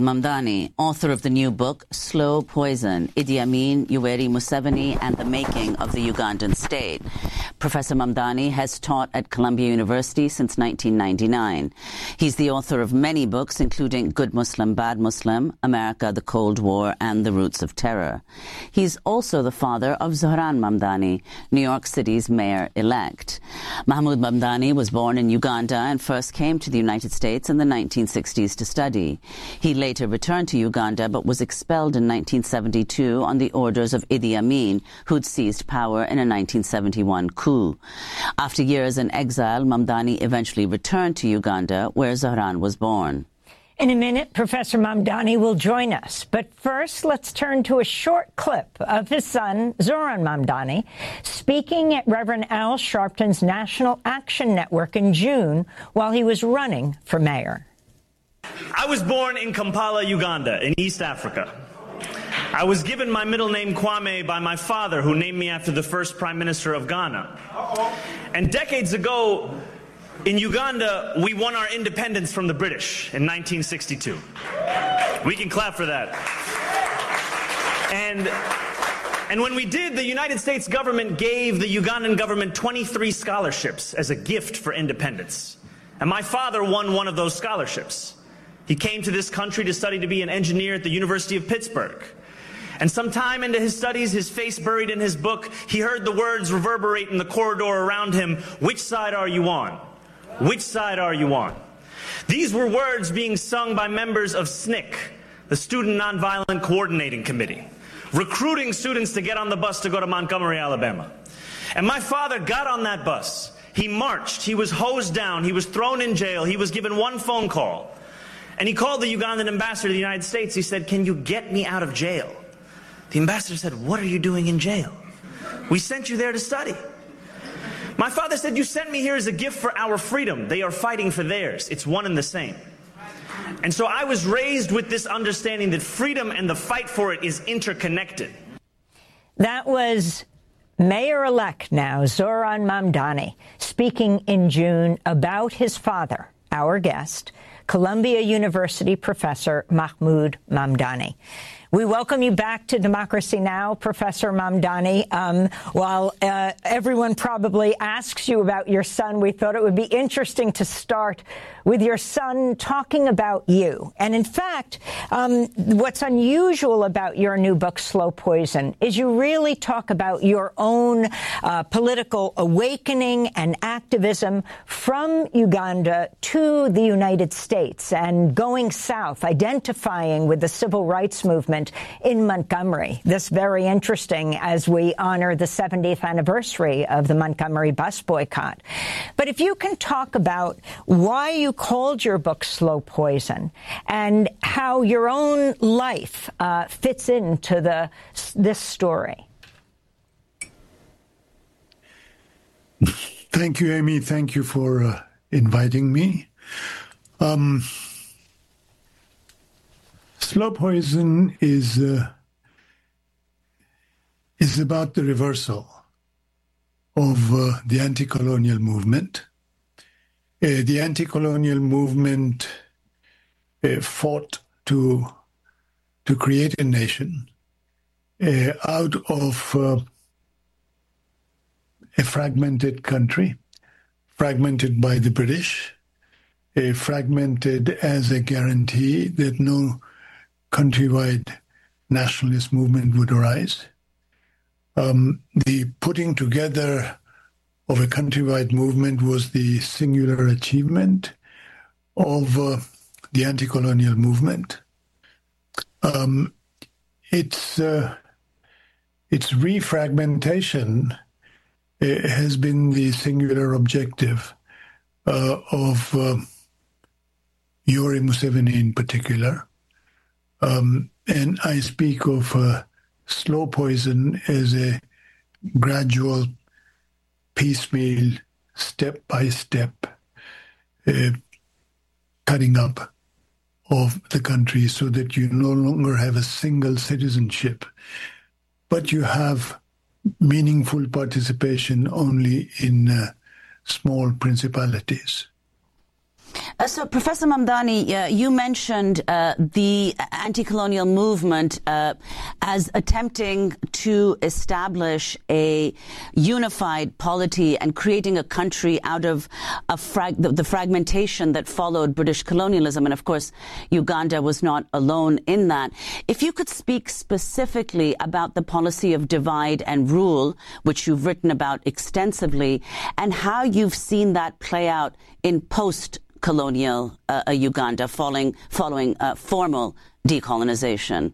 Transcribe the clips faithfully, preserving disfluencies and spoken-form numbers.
Mamdani, author of the new book, Slow Poison, Idi Amin, Yoweri Museveni, and the Making of the Ugandan State. Professor Mamdani has taught at Columbia University since nineteen ninety-nine. He's the author of many books, including Good Muslim, Bad Muslim, America, the Cold War, and The Roots of Terror. He's also the father of Zohran Mamdani, New York City's mayor-elect. Mahmoud Mamdani was born in Uganda and first came to the United States in the nineteen sixties to study. He later Later returned to Uganda but was expelled in nineteen seventy-two on the orders of Idi Amin, who'd seized power in a nineteen seventy-one coup. After years in exile, Mamdani eventually returned to Uganda, where Zohran was born. In a minute, Professor Mamdani will join us. But first, let's turn to a short clip of his son, Zohran Mamdani, speaking at Reverend Al Sharpton's National Action Network in June while he was running for mayor. I was born in Kampala, Uganda, in East Africa. I was given my middle name Kwame by my father, who named me after the first prime minister of Ghana. And decades ago, in Uganda, we won our independence from the British in nineteen sixty-two. We can clap for that. And, and when we did, the United States government gave the Ugandan government twenty-three scholarships as a gift for independence. And my father won one of those scholarships. He came to this country to study to be an engineer at the University of Pittsburgh. And sometime into his studies, his face buried in his book, he heard the words reverberate in the corridor around him, "Which side are you on? Which side are you on?" These were words being sung by members of S N C C, the Student Nonviolent Coordinating Committee, recruiting students to get on the bus to go to Montgomery, Alabama. And my father got on that bus. He marched. He was hosed down. He was thrown in jail. He was given one phone call. And he called the Ugandan ambassador to the United States. He said, "Can you get me out of jail?" The ambassador said, "What are you doing in jail? We sent you there to study." My father said, "You sent me here as a gift for our freedom. They are fighting for theirs. It's one and the same." And so I was raised with this understanding that freedom and the fight for it is interconnected. That was Mayor-elect now, Zohran Mamdani, speaking in June about his father, our guest, Columbia University professor Mahmoud Mamdani. We welcome you back to Democracy Now!, Professor Mamdani. Um, while uh, everyone probably asks you about your son, we thought it would be interesting to start with your son talking about you. And in fact, um, what's unusual about your new book, Slow Poison, is you really talk about your own uh, political awakening and activism from Uganda to the United States and going south, identifying with the civil rights movement in Montgomery. This very interesting as we honor the seventieth anniversary of the Montgomery bus boycott. But if you can talk about why you called your book Slow Poison and how your own life uh, fits into the this story. Thank you, Amy. Thank you for uh, inviting me. Um, Slow Poison is uh, is about the reversal of uh, the anti-colonial movement. Uh, the anti-colonial movement uh, fought to to create a nation uh, out of uh, a fragmented country, fragmented by the British, uh, fragmented as a guarantee that no countrywide nationalist movement would arise. Um, the putting together of a countrywide movement was the singular achievement of uh, the anti-colonial movement. Um, its uh, its refragmentation uh, has been the singular objective uh, of uh, Yoweri Museveni in particular. Um, and I speak of uh, slow poison as a gradual, piecemeal, step-by-step uh, cutting up of the country so that you no longer have a single citizenship, but you have meaningful participation only in uh, small principalities. Uh, so, Professor Mamdani, uh, you mentioned uh, the anti-colonial movement uh, as attempting to establish a unified polity and creating a country out of a frag- the, the fragmentation that followed British colonialism. And, of course, Uganda was not alone in that. If you could speak specifically about the policy of divide and rule, which you've written about extensively, and how you've seen that play out in post colonial uh, uh, Uganda following, following uh, formal decolonization?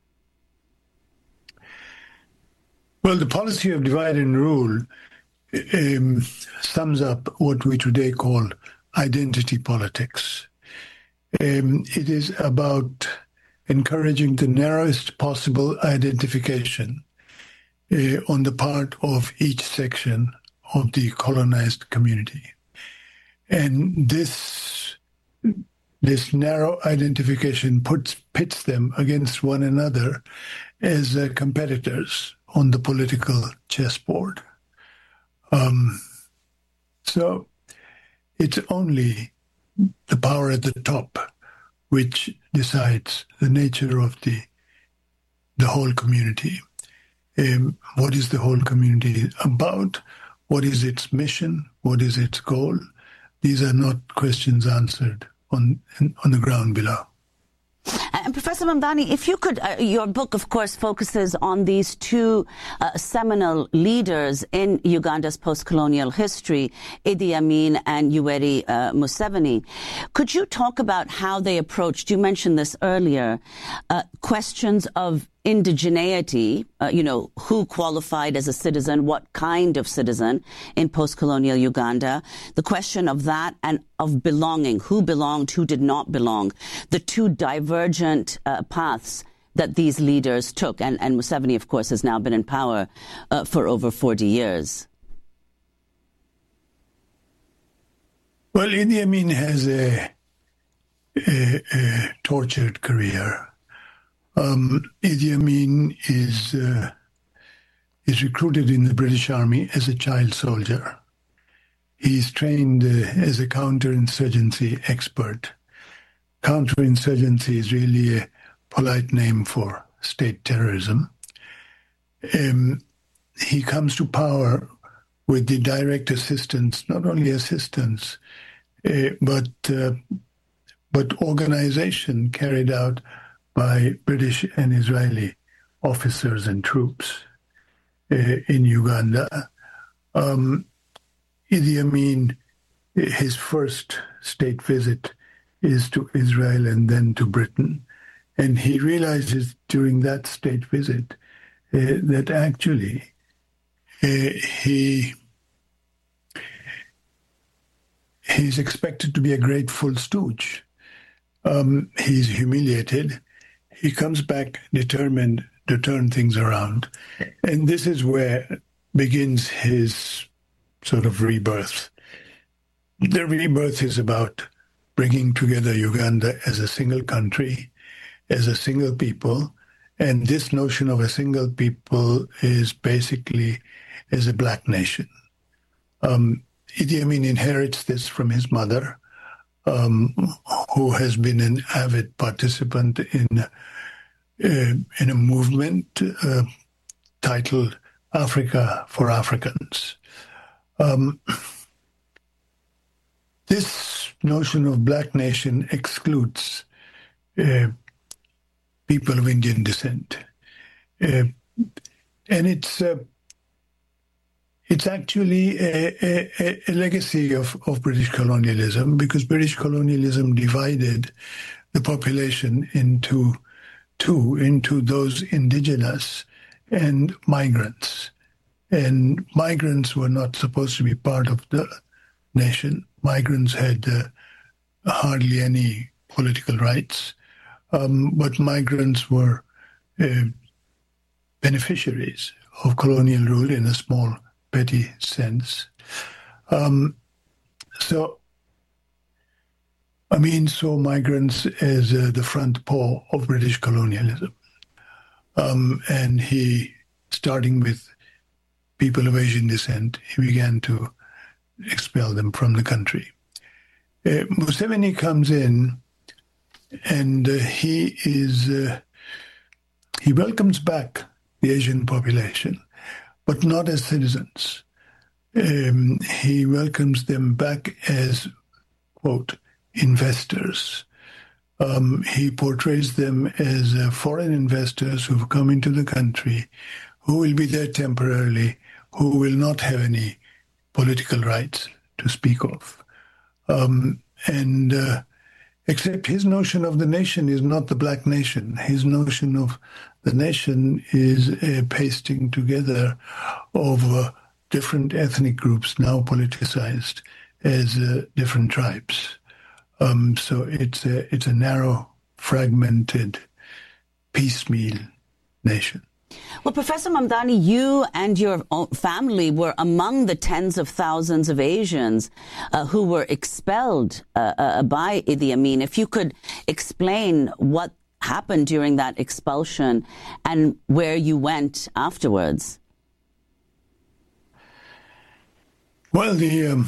Well, the policy of divide and rule um, sums up what we today call identity politics. Um, it is about encouraging the narrowest possible identification uh, on the part of each section of the colonized community. And this this narrow identification puts pits them against one another as uh, competitors on the political chessboard. Um, so it's only the power at the top which decides the nature of the the whole community. Um, what is the whole community about? What is its mission? What is its goal? These are not questions answered on on the ground below. And Professor Mamdani, if you could, uh, your book, of course, focuses on these two uh, seminal leaders in Uganda's post-colonial history, Idi Amin and Yoweri uh, Museveni. Could you talk about how they approached, you mentioned this earlier, uh, questions of indigeneity, uh, you know, who qualified as a citizen, what kind of citizen in post-colonial Uganda, the question of that and of belonging, who belonged, who did not belong, the two divergent uh, paths that these leaders took. And, and Museveni, of course, has now been in power uh, for over forty years. Well, Idi Amin has a, a, a tortured career. Um, Idi Amin is uh, is recruited in the British Army as a child soldier. He's trained uh, as a counterinsurgency expert. Counterinsurgency is really a polite name for state terrorism. Um, he comes to power with the direct assistance, not only assistance, uh, but uh, but organization carried out by British and Israeli officers and troops uh, in Uganda. Um, Idi Amin, his first state visit is to Israel and then to Britain. And he realizes during that state visit uh, that actually uh, he he's expected to be a grateful stooge. Um, he's humiliated. He comes back determined to turn things around. And this is where begins his sort of rebirth. The rebirth is about bringing together Uganda as a single country, as a single people. And this notion of a single people is basically as a black nation. Um, Idi Amin inherits this from his mother, um, who has been an avid participant in uh, in a movement uh, titled Africa for Africans. Um, this notion of black nation excludes uh, people of Indian descent. Uh, and it's uh, it's actually a, a, a legacy of, of British colonialism, because British colonialism divided the population into two, into those indigenous and migrants. And migrants were not supposed to be part of the nation. Migrants had uh, hardly any political rights, um, but migrants were uh, beneficiaries of colonial rule in a small, petty sense. Um, so Amin saw migrants as uh, the front paw of British colonialism. Um, and he, starting with people of Asian descent, he began to expel them from the country. Uh, Museveni comes in, and uh, he is uh, he welcomes back the Asian population, but not as citizens. Um, he welcomes them back as, quote, investors. Um, he portrays them as uh, foreign investors who've come into the country, who will be there temporarily, who will not have any political rights to speak of. Um, and uh, except his notion of the nation is not the black nation. His notion of the nation is a pasting together of uh, different ethnic groups, now politicized as uh, different tribes. Um, so it's a, it's a narrow, fragmented, piecemeal nation. Well, Professor Mamdani, you and your own family were among the tens of thousands of Asians uh, who were expelled uh, uh, by Idi Amin. If you could explain what happened during that expulsion and where you went afterwards. Well, the um,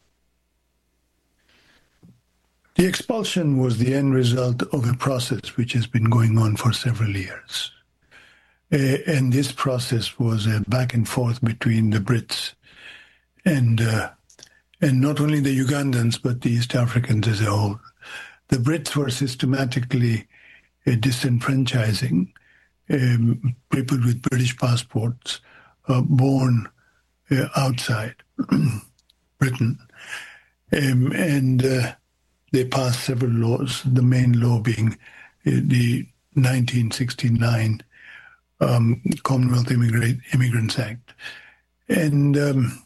the expulsion was the end result of a process which has been going on for several years. Uh, and this process was a back and forth between the Brits and uh, and not only the Ugandans, but the East Africans as a whole. The Brits were systematically uh, disenfranchising um, people with British passports uh, born uh, outside Britain. Um, and uh, they passed several laws, the main law being uh, the nineteen sixty-nine Um, Commonwealth Immigrant, Immigrants Act. And um,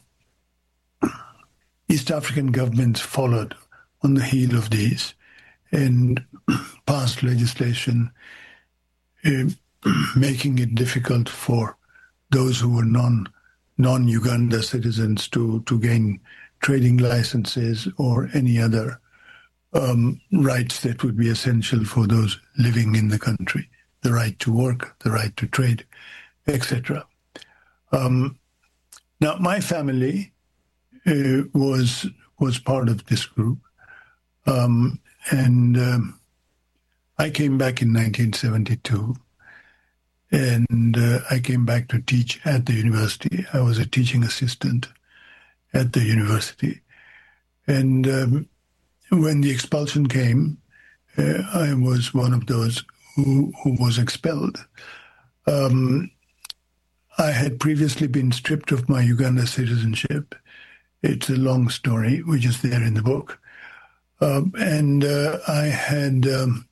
East African governments followed on the heel of these and passed legislation uh, making it difficult for those who were non, non-Uganda citizens to, to gain trading licenses or any other um, rights that would be essential for those living in the country. The right to work, the right to trade, et cetera. Um, now, my family uh, was was part of this group, um, and um, I came back in nineteen seventy-two, and uh, I came back to teach at the university. I was a teaching assistant at the university, and um, when the expulsion came, uh, I was one of those Who, who was expelled. Um, I had previously been stripped of my Uganda citizenship. It's a long story, which is there in the book. Um, and uh, I had um,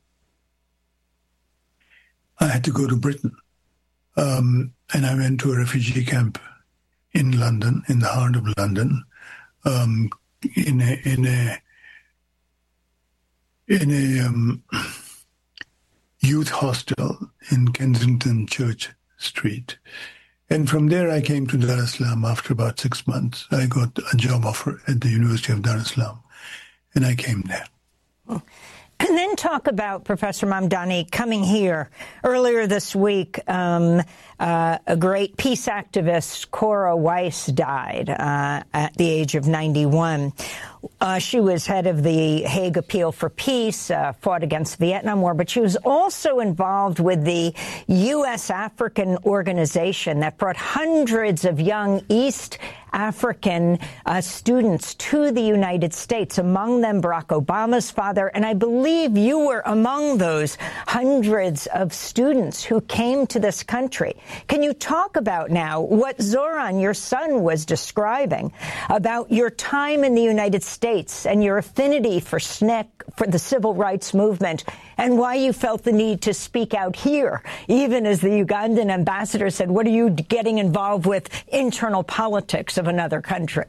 I had to go to Britain. Um, and I went to a refugee camp in London, in the heart of London, um, in a in a in a um, youth hostel in Kensington Church Street. And from there I came to Dar es Salaam after about six months. I got a job offer at the University of Dar es Salaam, and I came there. And then talk about, Professor Mamdani, coming here earlier this week. Um, uh, a great peace activist, Cora Weiss, died uh, at the age of ninety-one. Uh, she was head of the Hague Appeal for Peace, uh, fought against the Vietnam War, but she was also involved with the U S African organization that brought hundreds of young East African uh, students to the United States, among them Barack Obama's father. And I believe you were among those hundreds of students who came to this country. Can you talk about now what Zoran, your son, was describing about your time in the United States and your affinity for S N C C, for the civil rights movement, and why you felt the need to speak out here, even as the Ugandan ambassador said, what are you getting involved with internal politics of another country?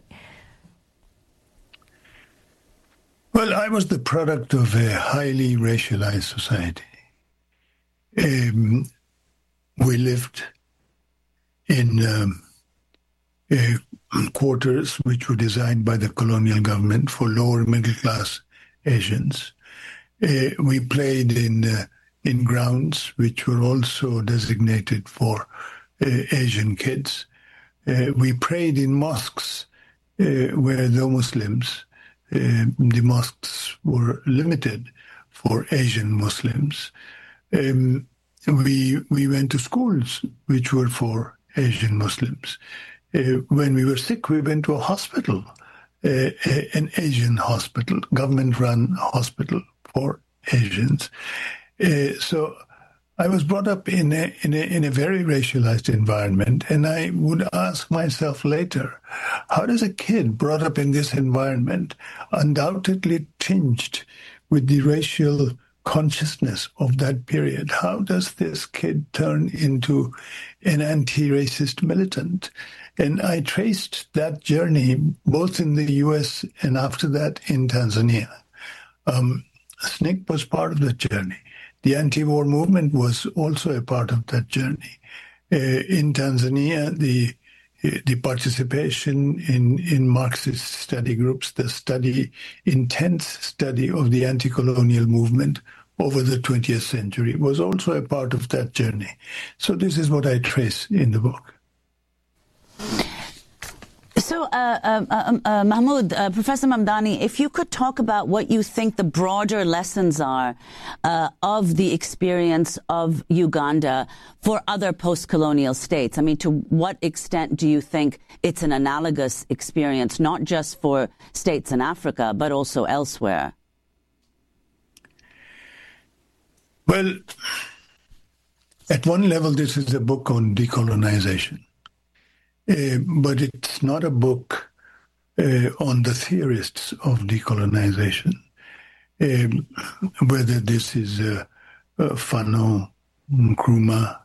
Well, I was the product of a highly racialized society. Um, we lived in um, uh, quarters which were designed by the colonial government for lower middle-class Asians. Uh, we played in uh, in grounds which were also designated for uh, Asian kids. Uh, we prayed in mosques uh, where the Muslims uh, the mosques were limited for Asian Muslims. Um, we we went to schools which were for Asian Muslims. Uh, when we were sick, we went to a hospital, uh, an Asian hospital, government-run hospital for Asians. Uh, so I was brought up in a, in a in a very racialized environment, and I would ask myself later, how does a kid brought up in this environment, undoubtedly tinged with the racial consciousness of that period, how does this kid turn into an anti-racist militant? And I traced that journey both in the U S and after that in Tanzania. Um, S N C C was part of that journey. The anti-war movement was also a part of that journey. Uh, in Tanzania, the the participation in, in Marxist study groups, the study, intense study of the anti-colonial movement over the twentieth century was also a part of that journey. So this is what I trace in the book. So, uh, uh, uh, uh, Mahmoud, uh, Professor Mamdani, if you could talk about what you think the broader lessons are uh, of the experience of Uganda for other post-colonial states. I mean, to what extent do you think it's an analogous experience, not just for states in Africa, but also elsewhere? Well, at one level, this is a book on decolonization. Uh, but it's not a book uh, on the theorists of decolonization, um, whether this is uh, uh, Fanon, Nkrumah,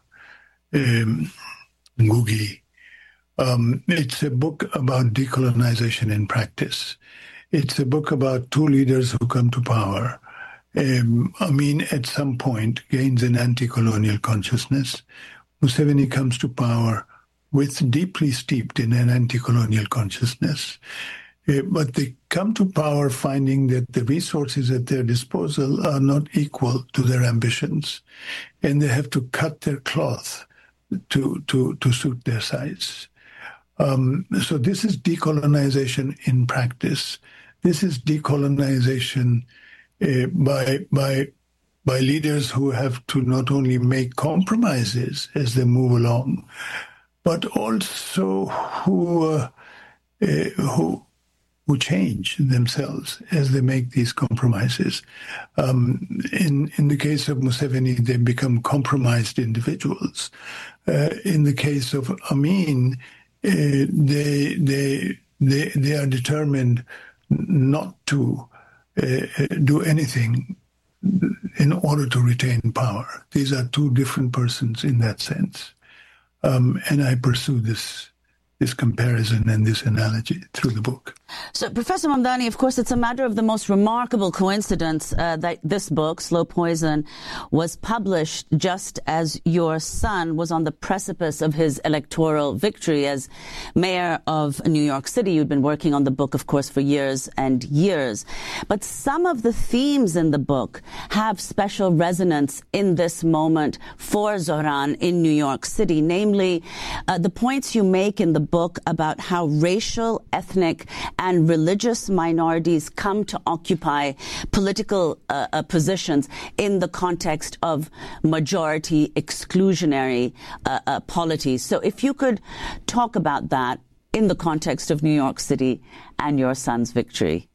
um, Ngugi. Um, it's a book about decolonization in practice. It's a book about two leaders who come to power. Um, Amin, at some point, gains an anti-colonial consciousness. Museveni comes to power with deeply steeped in an anti-colonial consciousness. Uh, but they come to power finding that the resources at their disposal are not equal to their ambitions, and they have to cut their cloth to, to, to suit their size. Um, so this is decolonization in practice. This is decolonization uh, by, by, by leaders who have to not only make compromises as they move along, but also who uh, uh, who who change themselves as they make these compromises. Um, in in the case of Museveni, they become compromised individuals. Uh, in the case of Amin, uh, they they they they are determined not to uh, do anything in order to retain power. These are two different persons in that sense. Um, and I pursue this this comparison and this analogy through the book. So, Professor Mamdani, of course, it's a matter of the most remarkable coincidence uh, that this book, Slow Poison, was published just as your son was on the precipice of his electoral victory as mayor of New York City. You'd been working on the book, of course, for years and years. But some of the themes in the book have special resonance in this moment for Zohran in New York City, namely uh, the points you make in the book about how racial, ethnic, and religious minorities come to occupy political uh, uh, positions in the context of majority exclusionary uh, uh, polities. So if you could talk about that in the context of New York City and your son's victory.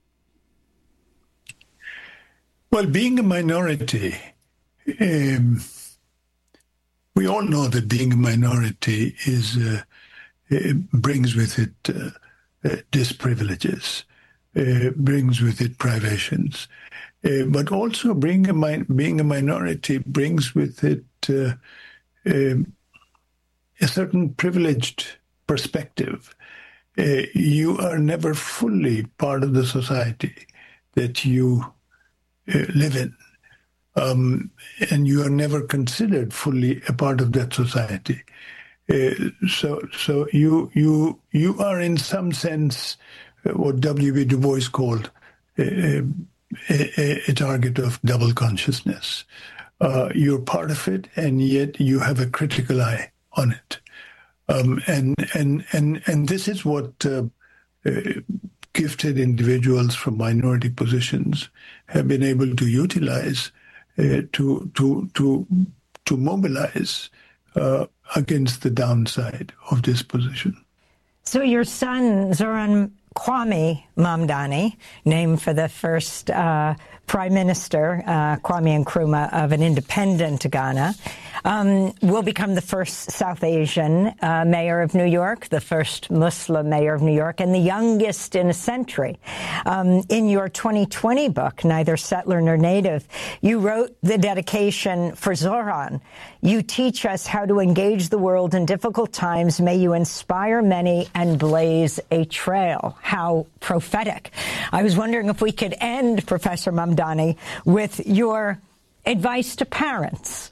Well, being a minority, um, we all know that being a minority is uh, it brings with it uh, uh, disprivileges, uh, brings with it privations, uh, but also being a, mi- being a minority brings with it uh, uh, a certain privileged perspective. Uh, you are never fully part of the society that you uh, live in, um, and you are never considered fully a part of that society. Uh, so, so you you you are in some sense uh, what W B Du Bois called a, a, a target of double consciousness. Uh, you're part of it, and yet you have a critical eye on it. Um, and and and and this is what uh, uh, gifted individuals from minority positions have been able to utilize uh, to to to to mobilize uh, against the downside of this position. So your son, Zoran Kwame Mamdani, named for the first uh, prime minister, uh, Kwame Nkrumah, of an independent Ghana, um, will become the first South Asian uh, mayor of New York, the first Muslim mayor of New York, and the youngest in a century. Um, in your twenty twenty book, Neither Settler Nor Native, you wrote the dedication for Zoran. You teach us how to engage the world in difficult times. May you inspire many and blaze a trail. How prophetic. I was wondering if we could end, Professor Mamdani, with your advice to parents.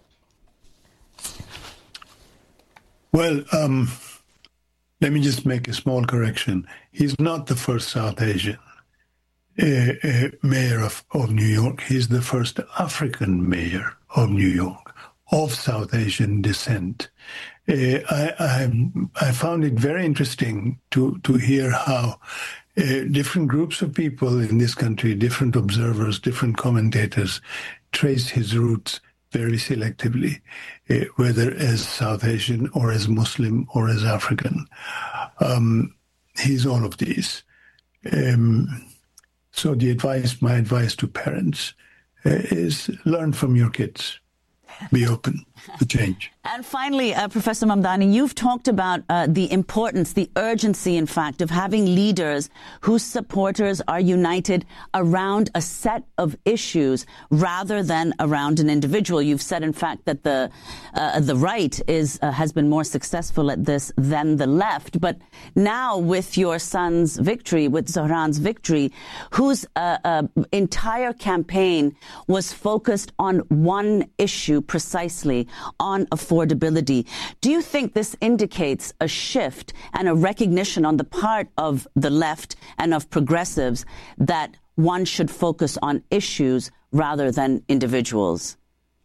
Well, um, let me just make a small correction. He's not the first South Asian uh, uh, mayor of, of New York. He's the first African mayor of New York, of South Asian descent. Uh, I, I, I found it very interesting to, to hear how uh, different groups of people in this country, different observers, different commentators, trace his roots very selectively, uh, whether as South Asian or as Muslim or as African. Um, he's all of these. Um, so the advice, my advice to parents uh, is learn from your kids. Be open to change. And finally, uh, Professor Mamdani, you've talked about uh, the importance, the urgency, in fact, of having leaders whose supporters are united around a set of issues rather than around an individual. You've said, in fact, that the uh, the right is uh, has been more successful at this than the left. But now, with your son's victory, with Zohran's victory, whose uh, uh, entire campaign was focused on one issue precisely, on affordability. Do you think this indicates a shift and a recognition on the part of the left and of progressives that one should focus on issues rather than individuals?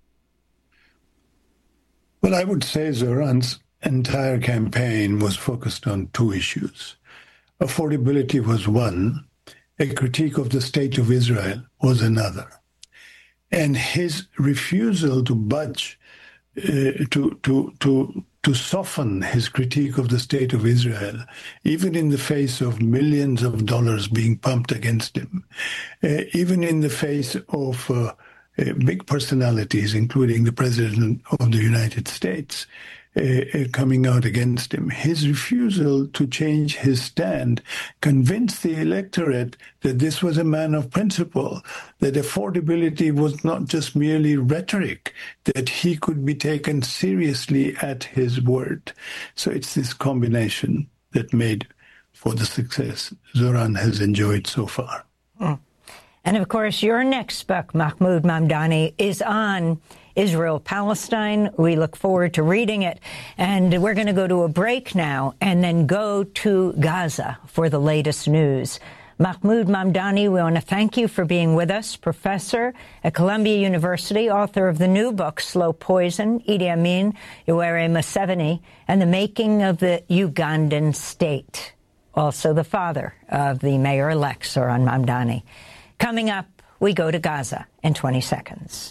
Well, I would say Zohran's entire campaign was focused on two issues. Affordability was one, a critique of the state of Israel was another. And his refusal to budge, uh, to to to to soften his critique of the state of Israel, even in the face of millions of dollars being pumped against him, uh, even in the face of uh, uh, big personalities, including the President of the United States, uh, uh, coming out against him. His refusal to change his stand convinced the electorate that this was a man of principle, that affordability was not just merely rhetoric, that he could be taken seriously at his word. So it's this combination that made for the success Zohran has enjoyed so far. Mm. And of course, your next book, Mahmoud Mamdani, is on Israel-Palestine. We look forward to reading it. And we're going to go to a break now and then go to Gaza for the latest news. Mahmoud Mamdani, we want to thank you for being with us, professor at Columbia University, author of the new book, Slow Poison, Idi Amin, Yoweri Museveni, and the Making of the Ugandan State. Also the father of the mayor-elect, Zohran Mamdani. Coming up, we go to Gaza in twenty seconds.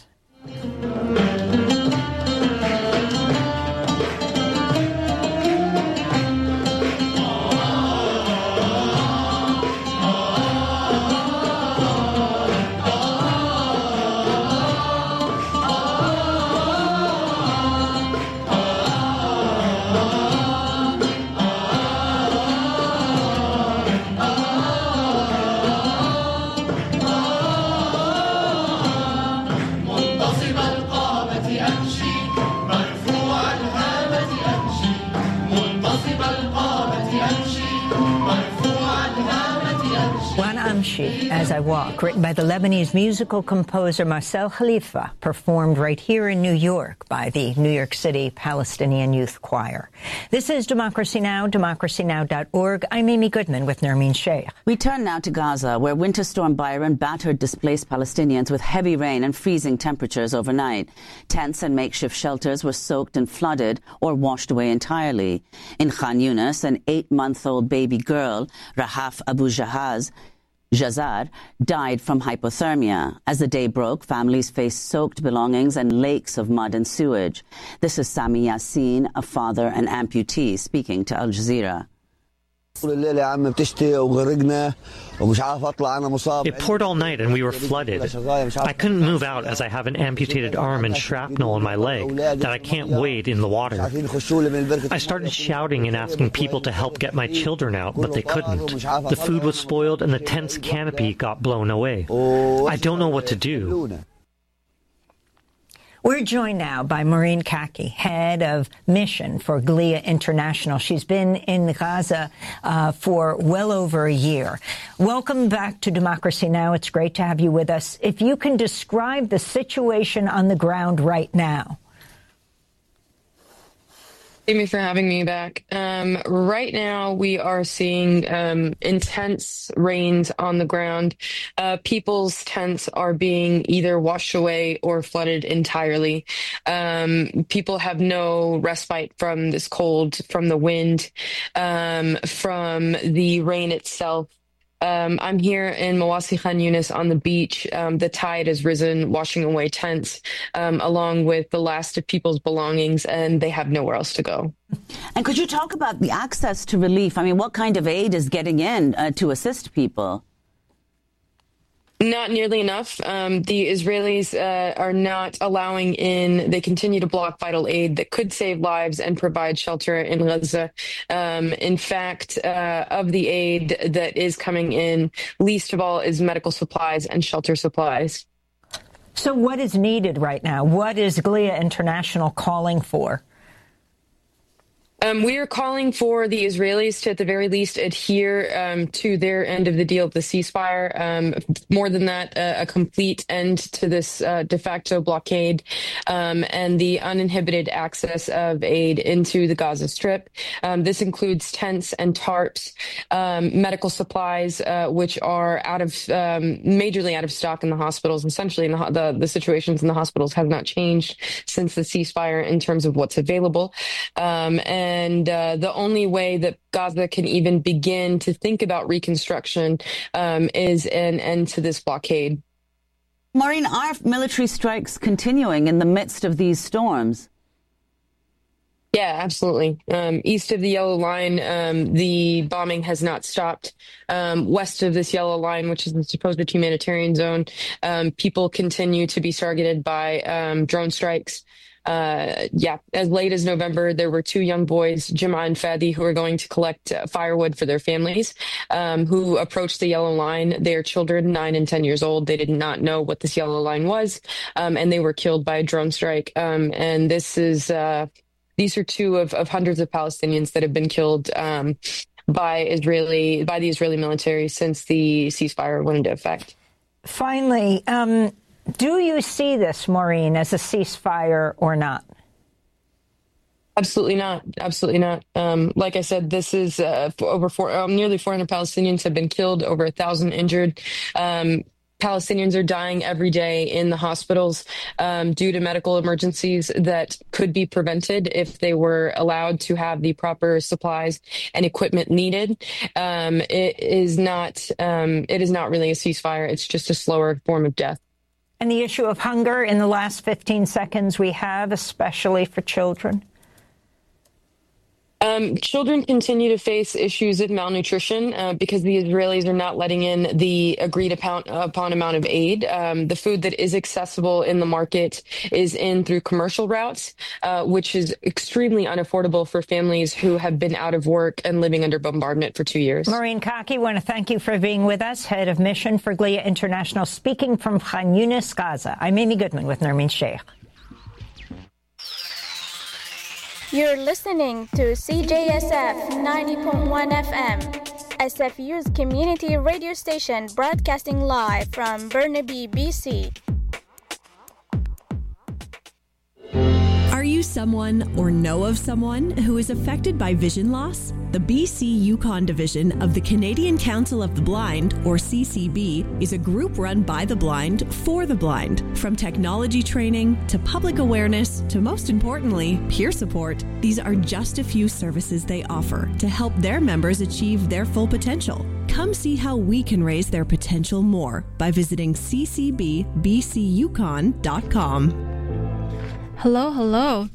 Amshi, As I Walk, written by the Lebanese musical composer Marcel Khalifa, performed right here in New York by the New York City Palestinian Youth Choir. This is Democracy Now!, democracy now dot org. I'm Amy Goodman with Nermeen Sheikh. We turn now to Gaza, where Winter Storm Byron battered displaced Palestinians with heavy rain and freezing temperatures overnight. Tents and makeshift shelters were soaked and flooded or washed away entirely. In Khan Yunis, an eight-month-old baby girl, Rahaf Abu Jahaz, Jazar, died from hypothermia. As the day broke, families faced soaked belongings and lakes of mud and sewage. This is Sami Yassin, a father and amputee, speaking to Al Jazeera. It poured all night and we were flooded. I couldn't move out as I have an amputated arm and shrapnel in my leg that I can't wade in the water. I started shouting and asking people to help get my children out, but they couldn't. The food was spoiled and the tent's canopy got blown away. I don't know what to do. We're joined now by Maureen Kaki, head of mission for Glia International. She's been in Gaza uh, for well over a year. Welcome back to Democracy Now! It's great to have you with us. If you can describe the situation on the ground right now. Thank you for having me back. Um, right now, we are seeing um, intense rains on the ground. Uh, people's tents are being either washed away or flooded entirely. Um, people have no respite from this cold, from the wind, um, from the rain itself. Um, I'm here in Mawasi Khan Yunis on the beach. Um, the tide has risen, washing away tents, um, along with the last of people's belongings, and they have nowhere else to go. And could you talk about the access to relief? I mean, what kind of aid is getting in uh, to assist people? Not nearly enough. Um, the Israelis uh, are not allowing in. They continue to block vital aid that could save lives and provide shelter in Gaza. Um, in fact, uh, of the aid that is coming in, least of all is medical supplies and shelter supplies. So what is needed right now? What is Glia International calling for? Um, we are calling for the Israelis to, at the very least, adhere um, to their end of the deal of the ceasefire. Um, more than that, uh, a complete end to this uh, de facto blockade um, and the uninhibited access of aid into the Gaza Strip. Um, this includes tents and tarps, um, medical supplies, uh, which are out of um, majorly out of stock in the hospitals. Essentially, in the, the the situations in the hospitals have not changed since the ceasefire in terms of what's available. Um, and And uh, the only way that Gaza can even begin to think about reconstruction um, is an end to this blockade. Maureen, are military strikes continuing in the midst of these storms? Yeah, absolutely. Um, east of the yellow line, um, the bombing has not stopped. Um, west of this yellow line, which is the supposed humanitarian zone, um, people continue to be targeted by um, drone strikes. Uh, yeah, as late as November, there were two young boys, Jima and Fadi, who were going to collect uh, firewood for their families, um, who approached the yellow line. They are children, nine and ten years old. They did not know what this yellow line was, um, and they were killed by a drone strike. Um, and this is, uh, these are two of, of hundreds of Palestinians that have been killed um, by Israeli, by the Israeli military since the ceasefire went into effect. Finally, um, do you see this, Maureen, as a ceasefire or not? Absolutely not. Absolutely not. Um, like I said, this is uh, over four, um, nearly four hundred Palestinians have been killed, over a thousand injured. Um, Palestinians are dying every day in the hospitals um, due to medical emergencies that could be prevented if they were allowed to have the proper supplies and equipment needed. Um, it is not. Um, it is not really a ceasefire. It's just a slower form of death. And the issue of hunger in the last fifteen seconds we have, especially for children? Um, children continue to face issues of malnutrition uh, because the Israelis are not letting in the agreed upon, upon amount of aid. Um, the food that is accessible in the market is in through commercial routes, uh, which is extremely unaffordable for families who have been out of work and living under bombardment for two years. Maureen Kaki, I want to thank you for being with us, head of mission for Glia International, speaking from Khan Yunis, Gaza. I'm Amy Goodman with Nermeen Sheikh. You're listening to C J S F ninety point one F M. S F U's community radio station broadcasting live from Burnaby, B C. Are you someone or know of someone who is affected by vision loss? The B C Yukon division of the Canadian Council of the Blind, or C C B, is a group run by the blind for the blind. From technology training to public awareness to, most importantly, peer support, these are just a few services they offer to help their members achieve their full potential. Come see how we can raise their potential more by visiting c c b b c yukon dot com. Hello, hello.